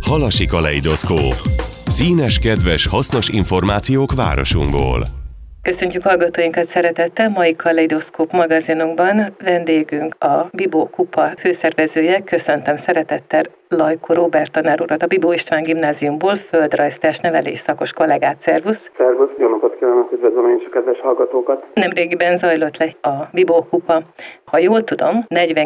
Halasi kaleidoszkóp. Színes, kedves, hasznos információk városunkból. Köszöntjük hallgatóinkat szeretettel, mai Kaleidoszkóp magazinunkban vendégünk a Bibó Kupa főszervezője. Köszöntöm szeretettel Lajko Róbert tanár urat, a Bibó István Gimnáziumból, földrajztestnevelés szakos kollégát. Szervusz! Szervusz, jó napot kívánok, üdvözlöm én is a kedves hallgatókat! Nemrégiben zajlott le a Bibó Kupa. Ha jól tudom,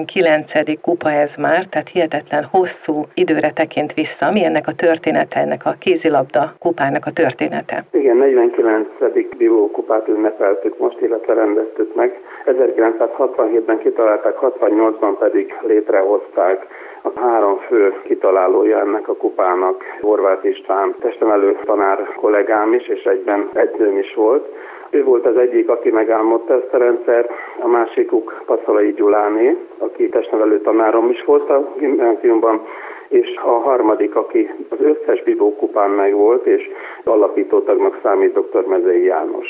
49. kupa ez már, tehát hihetetlen hosszú időre tekint vissza. Mi ennek a története, ennek a kézilabda kupának a története? Igen, 49. Bibó kupát ünnepeltük most, illetve rendeztük meg. 1967-ben kitalálták, 68-ban pedig létrehozták. A három fő kitalálója ennek a kupának Horváth István testnevelő tanár kollégám is, és egyben edzőm is volt. Ő volt az egyik, aki megálmodta ezt a rendszert, a másikuk Passzalai Gyuláné, aki testnevelő tanárom is volt a gimnáziumban, és a harmadik, aki az összes Bibó kupán megvolt, és alapító tagnak számít dr. Mezei János.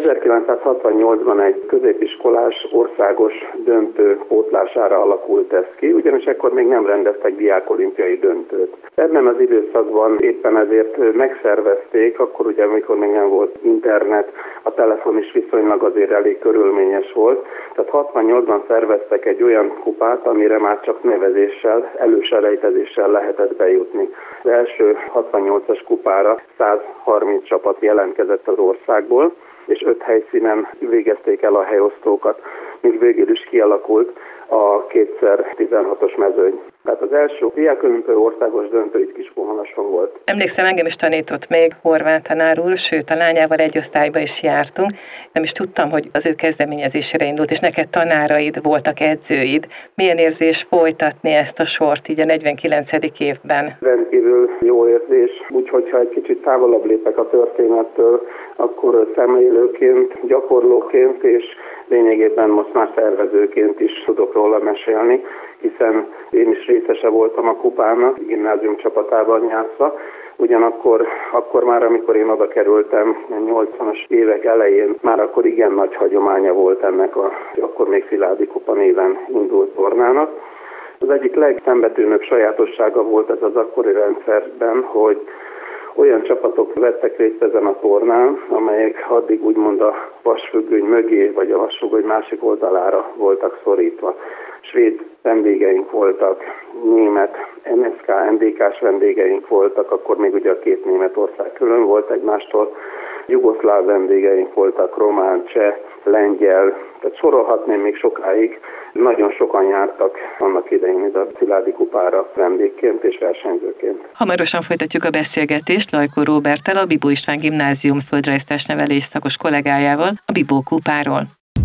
1968-ban egy középiskolás országos döntő pótlására alakult ez ki, ugyanis ekkor még nem rendeztek diákolimpiai döntőt. Ebben az időszakban éppen ezért megszervezték, akkor ugye amikor még nem volt internet, a telefon is viszonylag azért elég körülményes volt, tehát 68-ban szerveztek egy olyan kupát, amire már csak nevezéssel, előselejtezéssel lehetett bejutni. Az első 68-as kupára 130 csapat jelentkezett az országból, és 5 helyszínen végezték el a helyosztókat, míg végül is kialakult a 2x16-os mezőny. Tehát az első diákolimpia országos döntő itt Kiskunhalason volt. Emlékszem, engem is tanított még Horváth tanár úr, sőt a lányával egy osztályba is jártunk. Nem is tudtam, hogy az ő kezdeményezésére indult, és neked tanáraid voltak, edzőid. Milyen érzés folytatni ezt a sort így a 49. évben? Rendkívül jó érzés, úgyhogy ha egy kicsit távolabb lépek a történettől, akkor szemlélőként, gyakorlóként és lényegében most már szervezőként is tudok róla mesélni, hiszen én is részese voltam a kupának, gimnázium csapatában játszva. Ugyanakkor már, amikor én oda kerültem, 80-as évek elején, már akkor igen nagy hagyománya volt ennek akkor még Sziládi kupa néven indult tornának. Az egyik legszembetűnőbb sajátossága volt ez az akkori rendszerben, hogy olyan csapatok vettek részt ezen a tornán, amelyek addig úgymond a vasfüggöny mögé, vagy a vasfüggöny másik oldalára voltak szorítva. Svéd vendégeink voltak, német, NSK, NDK-s vendégeink voltak, akkor még ugye a két Németország külön volt egymástól, jugoszláv vendégeink voltak, román, cseh, lengyel, tehát sorolhatném még sokáig. Nagyon sokan jártak annak idején ide a Sziládi kupára vendégként és versenyzőként. Hamarosan folytatjuk a beszélgetést Lajko Róberttel, a Bibó István Gimnázium földrajztestnevelés szakos kollégájával a Bibó kupáról.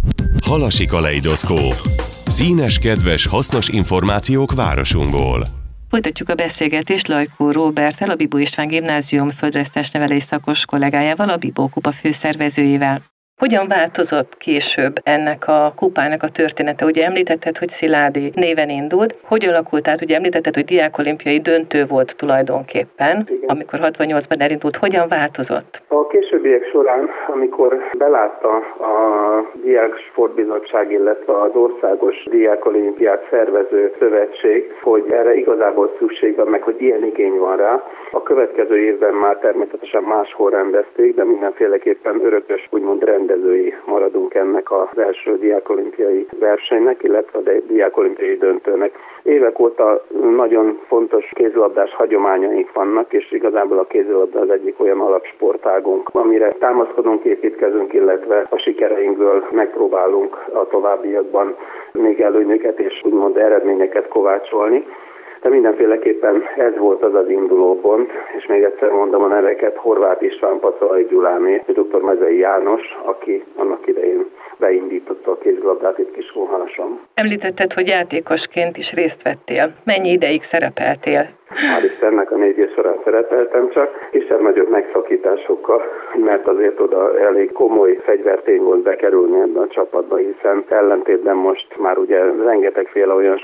Halasi kaleidoszkóp. Színes, kedves, hasznos információk városunkból. Folytatjuk a beszélgetést Lajko Róberttel, a Bibó István Gimnázium földrajztestnevelés szakos kollégájával, a Bibó kupa főszervezőjével. Hogyan változott később ennek a kupának a története? Ugye említetted, hogy Sziládi néven indult. Hogy alakult át? Ugye említetted, hogy diákolimpiai döntő volt tulajdonképpen, igen, amikor 68-ban elindult. Hogyan változott? A későbbiek során, amikor belátta a Diák Sportbizottság, illetve az Országos Diákolimpiát szervező szövetség, hogy erre igazából szükség van, meg hogy ilyen igény van rá, a következő évben már természetesen máshol rendezték, de mindenféleképpen örökös, úgymond rendezői maradunk ennek az első diákolimpiai versenynek, illetve a diákolimpiai döntőnek. Évek óta nagyon fontos kézilabdás hagyományaink vannak, és igazából a kézilabda az egyik olyan alapsportágunk, amire támaszkodunk, építkezünk, illetve a sikereinkből megpróbálunk a továbbiakban még előnyöket és úgymond eredményeket kovácsolni. De mindenféleképpen ez volt az indulópont, és még egyszer mondom a neveket, Horváth István, Passzalai Gyuláné és dr. Mezei János, aki annak idején beindította a kézilabdát itt Kiskunhalason. Említetted, hogy játékosként is részt vettél. Mennyi ideig szerepeltél? Hál' Istennek a 4 év során szerepeltem csak, kisebb-nagyobb megszakításokkal, mert azért oda elég komoly fegyvertény volt bekerülni ebbe a csapatba, hiszen ellentétben most már ugye rengetegféle olyan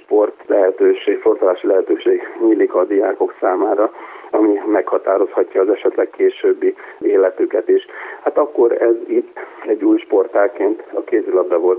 sportolási lehetőség nyílik a diákok számára, ami meghatározhatja az esetleg későbbi életüket is. Hát akkor ez itt egy új sportágként a kézilabda volt.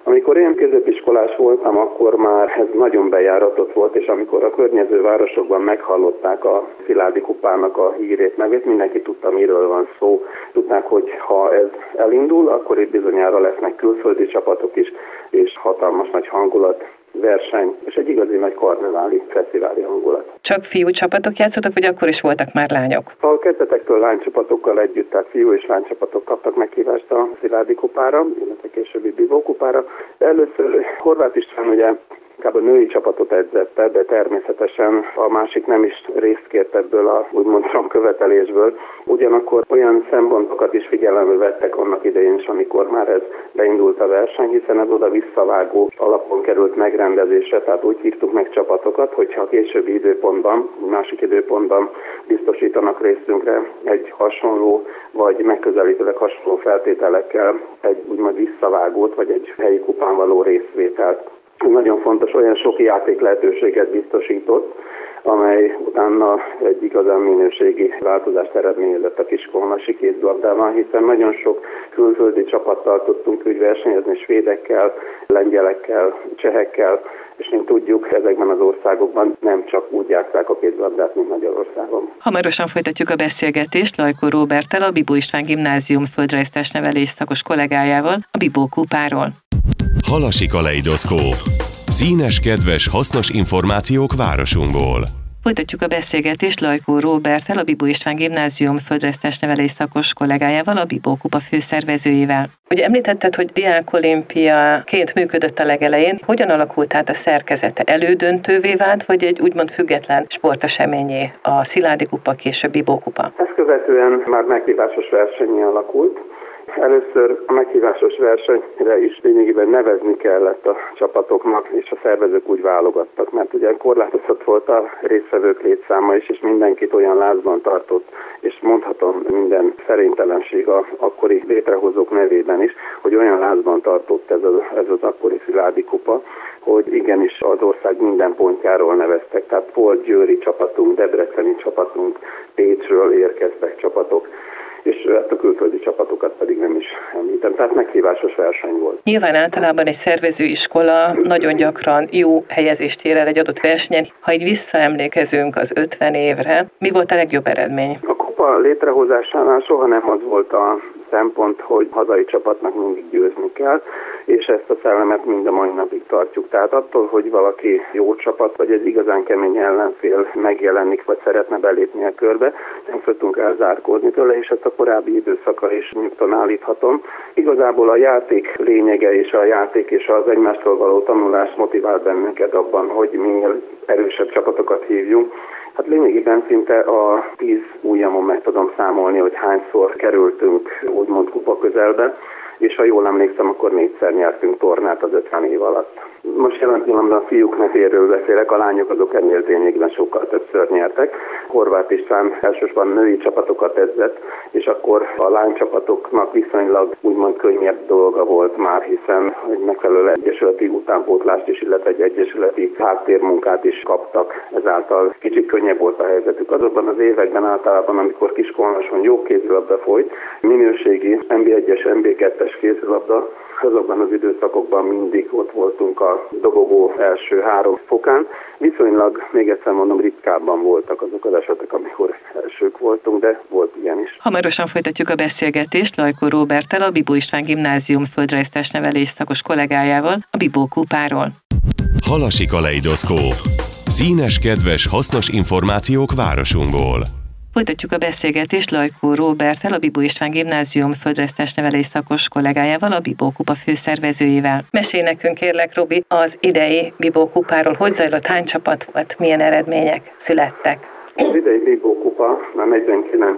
Amikor én középiskolás voltam, akkor már ez nagyon bejáratott volt, és amikor a környező városokban meghallották a Sziládi kupának a hírét, nevét, mindenki tudta, miről van szó. Tudták, hogy ha ez elindul, akkor itt bizonyára lesznek külföldi csapatok is, és hatalmas nagy hangulat, verseny, és egy igazi nagy karneváli, fesztiváli hangulat. Csak fiú csapatok játszottak, vagy akkor is voltak már lányok? A kezdetektől lánycsapatokkal együtt, tehát fiú és lánycsapatok kaptak meghívást a Sziládi kupára, illetve későbbi Bibó kupára. Először Horváth István ugye inkább a női csapatot edzette, de természetesen a másik nem is részt kért ebből a úgymond követelésből. Ugyanakkor olyan szempontokat is figyelembe vettek annak idején is, amikor már ez beindult a verseny, hiszen ez oda visszavágó alapon került megrendezésre, tehát úgy hívtuk meg csapatokat, hogyha a későbbi időpontban, másik időpontban biztosítanak részünkre egy hasonló, vagy megközelítőleg hasonló feltételekkel egy úgymond visszavágót, vagy egy helyi kupán való részvételt. Nagyon fontos, olyan sok játék lehetőséget biztosított, amely utána egy igazán minőségi változást eredményezett a kiskolmasi kézilabdában, hiszen nagyon sok külföldi csapattal tudtunk úgy versenyezni, svédekkel, lengyelekkel, csehekkel, és mint tudjuk, ezekben az országokban nem csak úgy játsszák a kézilabdát, mint Magyarországon. Hamarosan folytatjuk a beszélgetést Lajkó Róberttel, a Bibó István Gimnázium földrajztestnevelés szakos kollégájával a Bibó kupáról. Halasi kaleidoszkóp. Színes, kedves, hasznos információk városunkból. Folytatjuk a beszélgetést Lajkó Róberttel, a Bibó István Gimnázium földrajztestnevelés szakos kollégájával, a Bibó kupa főszervezőjével. Ugye említetted, hogy diákolimpiaként működött a legelején. Hogyan alakult át a szerkezete? Elődöntővé vált, vagy egy úgymond független sporteseményé a Sziládi kupa, később Bibó kupa? Ezt követően már meghívásos versennyé alakult. Először a meghívásos versenyre is lényegében nevezni kellett a csapatoknak, és a szervezők úgy válogattak, mert ugye korlátozott volt a résztvevők létszáma is, és mindenkit olyan lázban tartott, és mondhatom minden szerénytelenség a akkori létrehozók nevében is, hogy olyan lázban tartott ez az akkori Sziládi kupa, hogy igenis az ország minden pontjáról neveztek, tehát volt győri csapatunk, debreceni csapatunk, Pécsről érkeztek csapatok, és ezt a külföldi csapatokat pedig nem is említem. Tehát meghívásos verseny volt. Nyilván általában egy szervezőiskola nagyon gyakran jó helyezést ér el egy adott versenyen. Ha így visszaemlékezünk az 50 évre, mi volt a legjobb eredmény? A kupa létrehozásánál soha nem az volt a szempont, hogy hazai csapatnak mindig győzni kell, és ezt a szellemet mind a mai napig tartjuk. Tehát attól, hogy valaki jó csapat, vagy egy igazán kemény ellenfél megjelenik, vagy szeretne belépni a körbe, nem tudtunk elzárkózni tőle, és ezt a korábbi időszakra is nyugton állíthatom. Igazából a játék lényege és a játék és az egymástól való tanulás motivál bennünket abban, hogy minél erősebb csapatokat hívjunk. Hát lényegében szinte a 10 ujjamon meg tudom számolni, hogy hányszor kerültünk úgymond kupa közelbe, és ha jól emlékszem, akkor 4-szer nyertünk tornát az 50 év alatt. Most jelen pillanatban a fiúk nevéről beszélek, a lányok azok ennél ténylegben sokkal többször nyertek. Horváth István elsősorban női csapatokat edzett, és akkor a lánycsapatoknak viszonylag úgymond könnyebb dolga volt már, hiszen egy megfelelő egyesületi utánpótlást is, illetve egy egyesületi háttérmunkát is kaptak, ezáltal kicsit könnyebb volt a helyzetük. Azokban az években általában, amikor Kiskolmason jó kézilabda folyt, minőségi NB1-es, NB2-es kézilabda, azokban az időszakokban mindig ott voltunk a dobogó első 3 fokán. Viszonylag, még egyszer mondom, ritkábban voltak azok az esetek, amikor elsők voltunk, de volt ilyen is. Hamarosan folytatjuk a beszélgetést Lajkó Róberttel, a Bibó István Gimnázium földrajztestnevelés szakos kollégájával, a Bibó kupáról. Halasi kaleidoszkóp. Színes, kedves, hasznos információk városunkból. Folytatjuk a beszélgetést Lajkó Róberttel, a Bibó István Gimnázium földrajztestnevelés szakos kollégájával, a Bibó kupa főszervezőjével. Mesélj nekünk, kérlek, Robi, az idei Bibó kupáról. Hogy zajlott, hány csapat volt, milyen eredmények születtek? Az idei Bibó kupa a 49.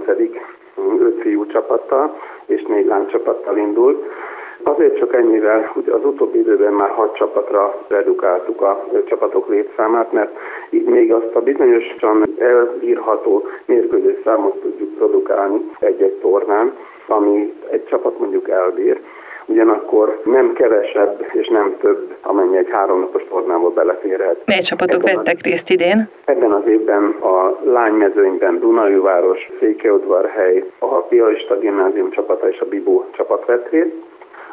5 fiú csapattal és 4 lánycsapattal indult. Azért csak ennyivel, hogy az utóbbi időben már 6 csapatra redukáltuk a csapatok létszámát, mert így még azt a bizonyosan elbírható mérkőzésszámot tudjuk produkálni egy-egy tornán, ami egy csapat mondjuk elbír. Ugyanakkor nem kevesebb és nem több, amennyi egy 3 napos tornából beleférhet. Mely csapatok vettek részt idén? Ebben az évben a lánymezőnyben Dunaújváros, Székelyudvarhely, a Piarista Gimnázium csapata és a Bibó csapat vett részt.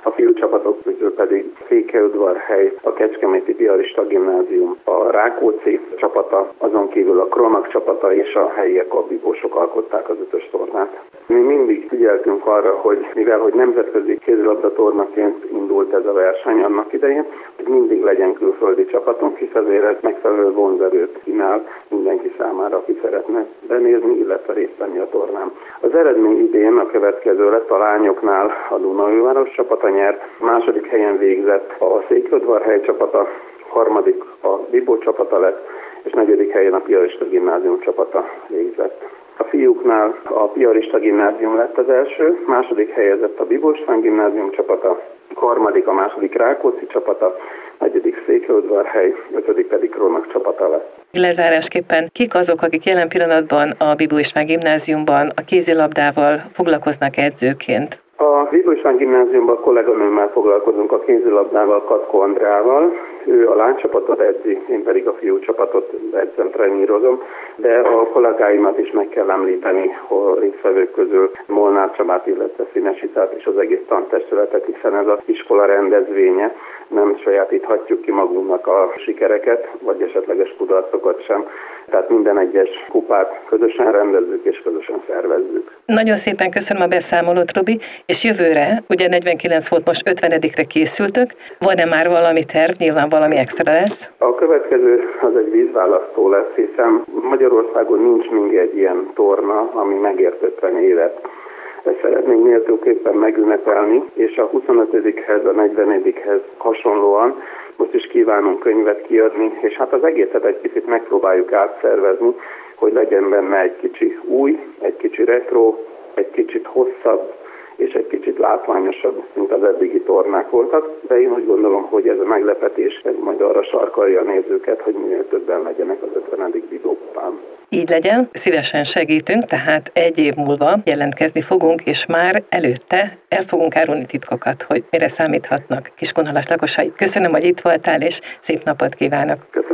A fiúcsapatok közül pedig Székelyudvarhely, a Kecskeméti Piarista Gimnázium, a Rákóczi csapata, azon kívül a Kronak csapata és a helyiek a bibósok alkották az 5-ös tornát. Mi mindig figyeltünk arra, hogy mivel hogy nemzetközi kézilabda tornaként indult ez a verseny annak idején, hogy mindig legyen külföldi csapatunk, hisz azért ez megfelelő vonzerőt kínál mindenki számára, aki szeretne benézni, illetve részt venni a tornán. Az eredmény idén a következő lett: a lányoknál a Dunaújváros csapata nyert, második helyen végzett a Székelyudvarhely csapata, harmadik a Bibó csapata lett, és negyedik helyen a Piarista Gimnázium csapata végzett. A fiúknál a Piarista Gimnázium lett az első, második helyezett a Bibó István Gimnázium csapata, harmadik a második Rákóczi csapata, negyedik Székelyudvarhely, ötödik pedig Kronak csapata lett. Lezárásképpen kik azok, akik jelen pillanatban a Bibó István Gimnáziumban a kézilabdával foglalkoznak edzőként? A Bibó István Gimnáziumban kolléganőmmel foglalkozunk a kézilabdával, Katko Andreával. Ő a lánycsapatot edzi, én pedig a fiúcsapatot edzem, trenírozom, de a kollégáimat is meg kell említeni a résztvevők közül, Molnár Csabát, illetve Színesitát és az egész tantestületet, hiszen ez az iskola rendezvénye, nem sajátíthatjuk ki magunknak a sikereket, vagy esetleges kudarcokat sem. Tehát minden egyes kupát közösen rendezzük és közösen szervezzük. Nagyon szépen köszönöm a beszámolót, Robi, és jövőre, ugye 49 volt, most 50-re készültök, van-e már valami terv, nyilván valami extra lesz? A következő az egy vízválasztó lesz, hiszen Magyarországon nincs még egy ilyen torna, ami megért 50 évet. Ezt szeretnénk méltóképpen megünnepelni, és a 25-hez, a 40-hez hasonlóan most is kívánunk könyvet kiadni, és hát az egészet egy picit megpróbáljuk átszervezni, hogy legyen benne egy kicsi új, egy kicsi retro, egy kicsit hosszabb, és egy kicsit látványosabb, mint az eddigi tornák voltak, de én úgy gondolom, hogy ez a meglepetés ez majd arra sarkalja a nézőket, hogy minél többen legyenek az 50. bibókupán. Így legyen, szívesen segítünk, tehát egy év múlva jelentkezni fogunk, és már előtte el fogunk árulni titkokat, hogy mire számíthatnak Kiskunhalas lakosai. Köszönöm, hogy itt voltál, és szép napot kívánok! Köszönöm.